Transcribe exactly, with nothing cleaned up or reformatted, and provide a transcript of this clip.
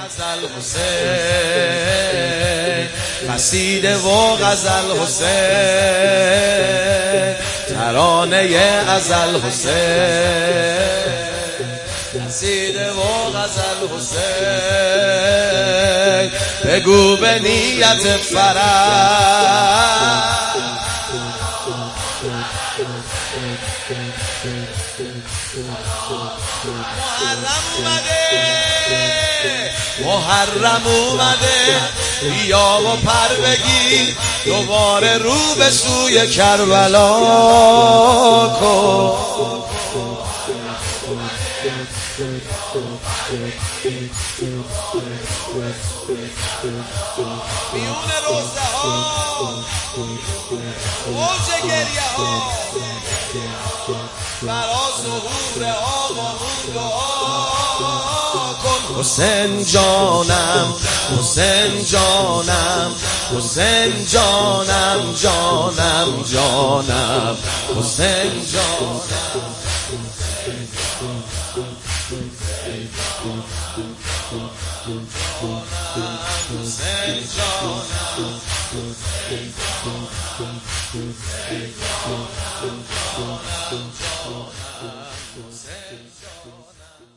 غزل حسین، قصیده و غزل حسین، ترانه ازل حسین، قصیده و غزل حسین، بگو به نیت فرح محرم اومده، محرم اومده، بیا و پر بگیر دوباره رو به سوی کربلا کن. میون روزه ها اوج گریه ها برا ظهور آقامون دعا کن. حسین جانم، حسین جانم، حسین جانم، جانم جانم، حسین جانم، حسین جانم.